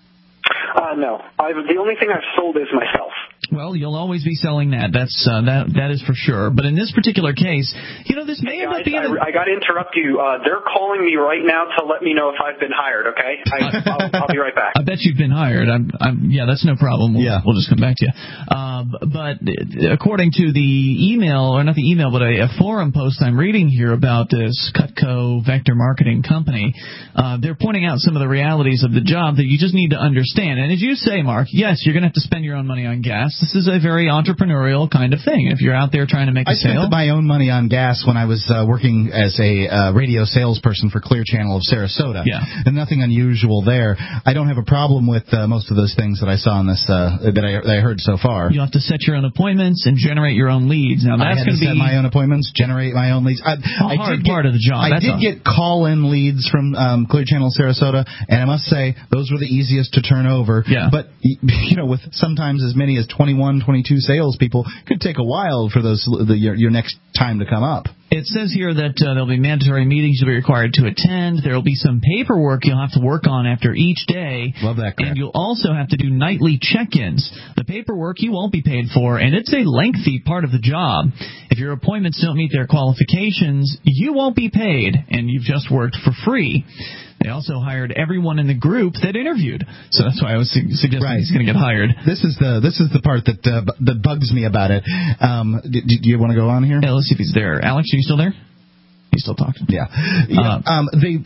Uh, no. I've, the only thing I've sold is myself. Well, you'll always be selling that. That's uh, that that is for sure. But in this particular case, you know, this may end up being. I, I, I got to interrupt you. Uh, they're calling me right now to let me know if I've been hired. Okay, I, I'll, I'll be right back. I bet you've been hired. I'm, I'm, yeah, that's no problem. We'll, yeah, we'll just come back to you. Uh, but according to the email, or not the email, but a, a forum post I'm reading here about this Cutco Vector Marketing Company, uh, they're pointing out some of the realities of the job that you just need to understand. And as you say, Mark, yes, you're going to have to spend your own money on gas. This is a very entrepreneurial kind of thing. If you're out there trying to make a I sale. spent my own money on gas when I was uh, working as a uh, radio salesperson for Clear Channel of Sarasota. Yeah. And nothing unusual there. I don't have a problem with uh, most of those things that I saw in this uh, that, I, that I heard so far. You have to set your own appointments and generate your own leads. Now that's going to be set my own appointments, generate my own leads. I, a hard I did get, part of the job. I that's did a, get call-in leads from um, Clear Channel Sarasota, and I must say those were the easiest to turn over. Yeah. But you know, with sometimes as many as twenty-one, twenty-two salespeople, it could take a while for those the, your, your next time to come up. It says here that uh, there'll be mandatory meetings you'll be required to attend. There will be some paperwork you'll have to work on after each day. Love that crap. And you'll also have to do nightly check-ins. The paperwork you won't be paid for, and it's a lengthy part of the job. If your appointments don't meet their qualifications, you won't be paid, and you've just worked for free. They also hired everyone in the group that interviewed. So that's why I was su- suggesting Right. he's going to get hired. This is the this is the part that uh, b- that bugs me about it. Um, do, do you want to go on here? Yeah, let's see if he's there. Alex, are you still there? He's still talking. Yeah. yeah. Um, they,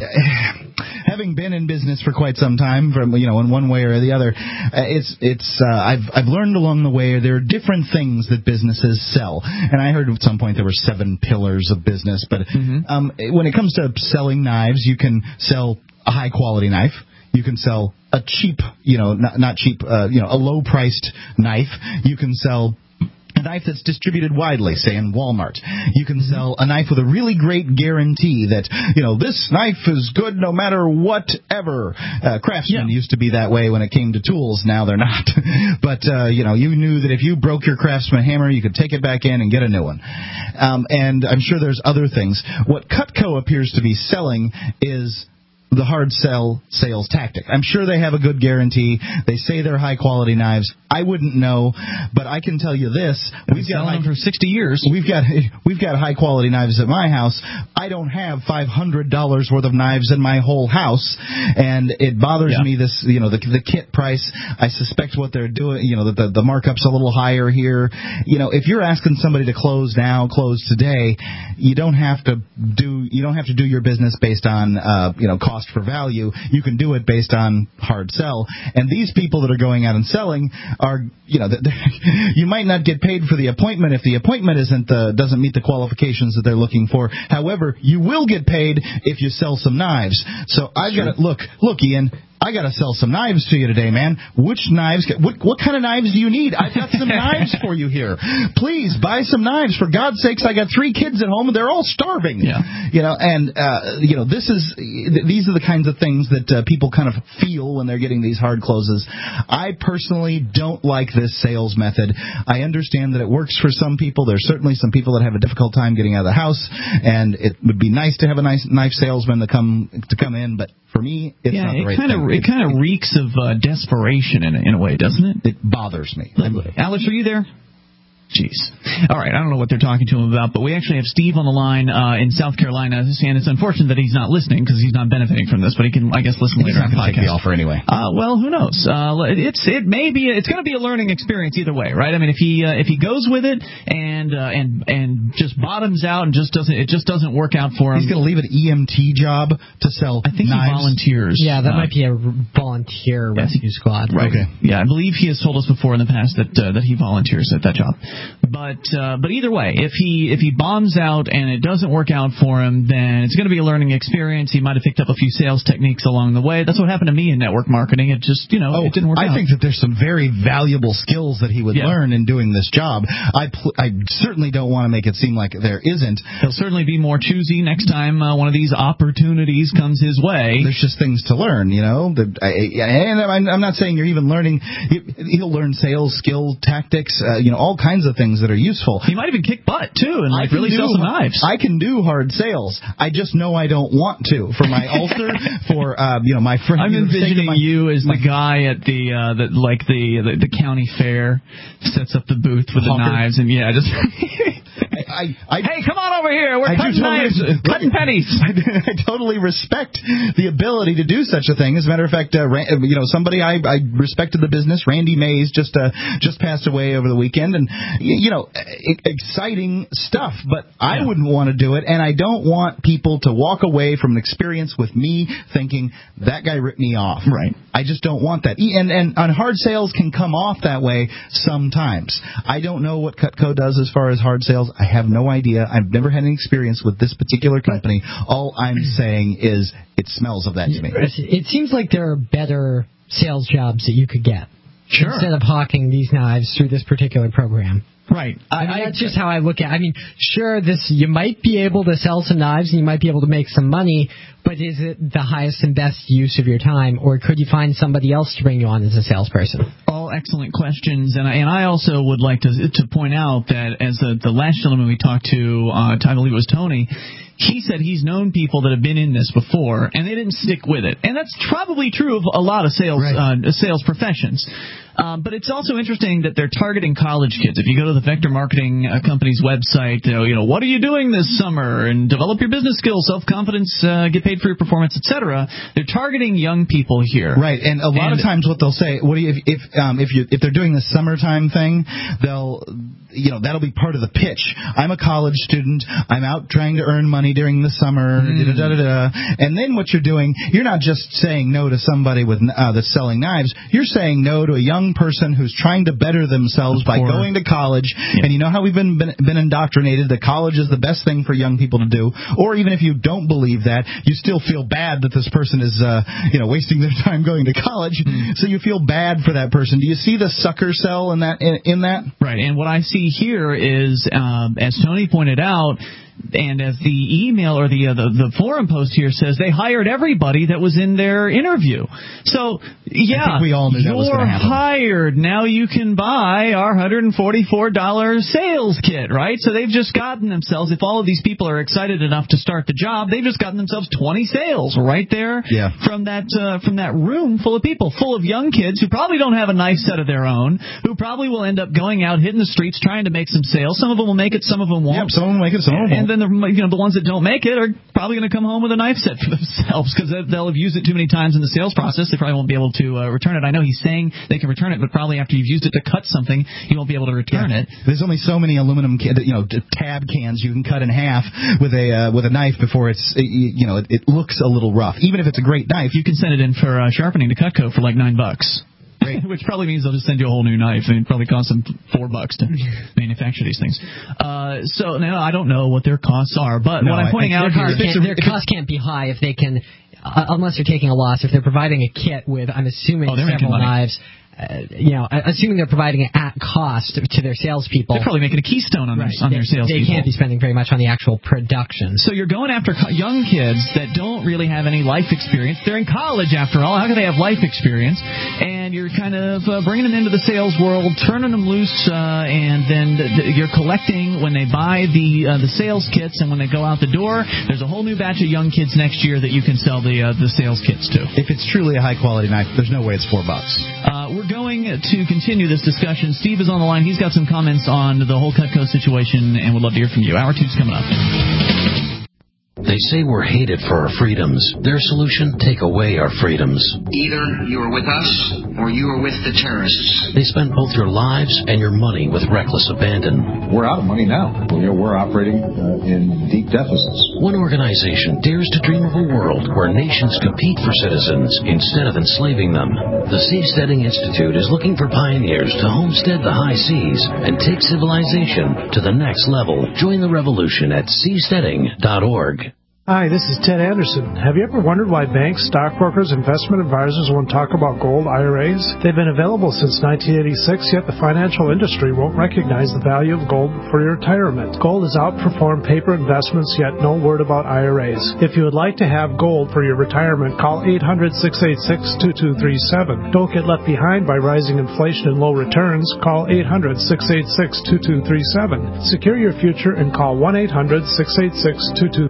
having been in business for quite some time, from you know, in one way or the other, uh, it's it's. Uh, I've I've learned along the way there are different things that businesses sell, and I heard at some point there were seven pillars of business. But mm-hmm. um, when it comes to selling knives, you can sell a high quality knife. You can sell a cheap, you know, not, not cheap, uh, you know, a low priced knife. You can sell a knife that's distributed widely, say in Walmart. You can sell a knife with a really great guarantee that, you know, this knife is good no matter whatever. Uh, Craftsman yeah. used to be that way when it came to tools. Now they're not. But, uh, you know, you knew that if you broke your Craftsman hammer, you could take it back in and get a new one. Um, and I'm sure there's other things. What Cutco appears to be selling is the hard sell sales tactic. I'm sure they have a good guarantee. They say they're high-quality knives. I wouldn't know, but I can tell you this: we've got selling them for sixty years. We've got we've got high-quality knives at my house. I don't have five hundred dollars worth of knives in my whole house, and it bothers yeah. me. This, you know, the the kit price. I suspect what they're doing. You know, that the the markup's a little higher here. You know, if you're asking somebody to close now, close today, you don't have to do you don't have to do your business based on uh, you know cost for value. You can do it based on hard sell. And these people that are going out and selling are, you know, you might not get paid for the appointment if the appointment isn't the, doesn't meet the qualifications that they're looking for. However, you will get paid if you sell some knives. So I've got to look, look, Ian. I got to sell some knives to you today, man. Which knives? What what kind of knives do you need? I've got some knives for you here. Please buy some knives. For God's sakes, I got three kids at home and they're all starving. Yeah. You know, and uh, you know, this is these are the kinds of things that uh, people kind of feel when they're getting these hard closes. I personally don't like this sales method. I understand that it works for some people. There's certainly some people that have a difficult time getting out of the house, and it would be nice to have a nice knife salesman to come to come in, but for me, it's yeah, not the it right kind thing. Of, it kind of reeks of uh, desperation in a, in a way, doesn't it? It bothers me. Alex, are you there? Jeez. All right, I don't know what they're talking to him about, but we actually have Steve on the line uh, in South Carolina, and it's unfortunate that he's not listening because he's not benefiting from this, but he can, I guess, listen later on the podcast. Take the offer anyway. Uh, well, who knows? Uh, it's it may be it's going to be a learning experience either way, right? I mean, if he uh, if he goes with it and uh, and and just bottoms out and just doesn't it just doesn't work out for him, he's going to leave an E M T job to sell. I think knives. He volunteers. Yeah, that uh, might be a volunteer rescue squad. Right. Okay. Yeah, I believe he has told us before in the past that uh, that he volunteers at that job, but. Uh, but either way, if he if he bombs out and it doesn't work out for him, then it's going to be a learning experience. He might have picked up a few sales techniques along the way. That's what happened to me in network marketing. It just, you know, oh, it didn't work I out. I think that there's some very valuable skills that he would yeah. learn in doing this job. I pl- I certainly don't want to make it seem like there isn't. He'll certainly be more choosy next time uh, one of these opportunities comes his way. There's just things to learn, you know. The, I, and I'm, I'm not saying you're even learning. He'll learn sales, skill, tactics, uh, you know, all kinds of things that are useful. He might even kick butt too, and like really do, sell some knives. I can do hard sales. I just know I don't want to for my ulcer, for uh, you know my friend. I'm envisioning my, you as my, the guy at the uh, the like the, the the county fair, sets up the booth with Hawker. the knives, and yeah, just. I, I, hey, come on over here. We're I cutting totally, knives, cutting pennies. I, I totally respect the ability to do such a thing. As a matter of fact, uh, you know, somebody I, I respected the business, Randy Mays, just uh, just passed away over the weekend, and you know, exciting stuff. But I yeah. wouldn't want to do it, and I don't want people to walk away from an experience with me thinking that guy ripped me off. Right. I just don't want that. And and on hard sales can come off that way sometimes. I don't know what Cutco does as far as hard sales. I have no idea. I've never had any experience with this particular company. All I'm saying is it smells of that to me. It seems like there are better sales jobs that you could get. Sure. Instead of hawking these knives through this particular program. Right. I mean, that's just how I look at it. I mean, sure, this you might be able to sell some knives and you might be able to make some money, but is it the highest and best use of your time, or could you find somebody else to bring you on as a salesperson? All excellent questions, and I, and I also would like to to point out that as a, the last gentleman we talked to, uh, I believe it was Tony, he said he's known people that have been in this before, and they didn't stick with it. And that's probably true of a lot of sales right. uh, sales professions. Um, but it's also interesting that they're targeting college kids. If you go to the Vector Marketing uh, Company's website, you know, you know, what are you doing this summer? And develop your business skills, self-confidence, uh, get paid for your performance, et cetera. They're targeting young people here. Right, and a lot and, of times what they'll say, what do you, if if, um, if you if they're doing the summertime thing, they'll, you know, that'll be part of the pitch. I'm a college student. I'm out trying to earn money during the summer. Mm. Da, da, da, da. And then what you're doing, you're not just saying no to somebody with uh, that's selling knives. You're saying no to a young person who's trying to better themselves by going to college. Yeah. And you know how we've been, been been indoctrinated that college is the best thing for young people to do. Or even if you don't believe that, you still feel bad that this person is, uh, you know, wasting their time going to college. Mm. So you feel bad for that person. Do you see the sucker cell in that? In, in that? Right. And what I see here is, um, as Tony pointed out, and as the email or the, uh, the the forum post here says, they hired everybody that was in their interview. So, yeah, I think we all knew that was you're gonna happen. hired. Now you can buy our one hundred forty-four dollars sales kit, right? So they've just gotten themselves, if all of these people are excited enough to start the job, they've just gotten themselves twenty sales right there yeah. from that uh, from that room full of people, full of young kids who probably don't have a knife set of their own, who probably will end up going out, hitting the streets, trying to make some sales. Some of them will make it, some of them won't. Yep, some of them will make it, some of them won't. And then the, you know, the ones that don't make it are probably going to come home with a knife set for themselves because they'll have used it too many times in the sales process. They probably won't be able to uh, return it. I know he's saying they can return it, but probably after you've used it to cut something, you won't be able to return yeah. it. There's only so many aluminum, ca- you know, tab cans you can cut in half with a uh, with a knife before it's, you know, it, it looks a little rough. Even if it's a great knife, you can send it in for uh, sharpening to Cutco for like nine bucks. Great. Which probably means they'll just send you a whole new knife. I mean, it probably costs them four bucks to manufacture these things. Uh, so now I don't know what their costs are, but no, what I'm pointing I, out their here is their costs can't be high if they can, uh, unless they're taking a loss. If they're providing a kit with, I'm assuming, oh, several knives. Uh, you know, assuming they're providing it at cost to their salespeople. They're probably making a keystone on right. their, on they, their salespeople. They can't be spending very much on the actual production. So you're going after co- young kids that don't really have any life experience. They're in college, after all. How can they have life experience? And you're kind of uh, bringing them into the sales world, turning them loose, uh, and then th- th- you're collecting when they buy the uh, the sales kits, and when they go out the door, there's a whole new batch of young kids next year that you can sell the uh, the sales kits to. If it's truly a high-quality knife, there's no way it's four bucks. Uh, we're going to continue this discussion. Steve is on the line. He's got some comments on the whole Cutco situation, and we'd love to hear from you. Hour two's coming up. They say we're hated for our freedoms. Their solution, take away our freedoms. Either you are with us or you are with the terrorists. They spend both your lives and your money with reckless abandon. We're out of money now. You know, we're operating uh, in deep deficits. One organization dares to dream of a world where nations compete for citizens instead of enslaving them. The Seasteading Institute is looking for pioneers to homestead the high seas and take civilization to the next level. Join the revolution at seasteading dot org. Hi, this is Ted Anderson. Have you ever wondered why banks, stockbrokers, investment advisors won't talk about gold I R As? They've been available since nineteen eighty-six, yet the financial industry won't recognize the value of gold for your retirement. Gold has outperformed paper investments, yet no word about I R As. If you would like to have gold for your retirement, call eight hundred, six eight six, two two three seven. Don't get left behind by rising inflation and low returns. Call eight hundred, six eight six, two two three seven. Secure your future and call one eight hundred, six eight six, two two three seven.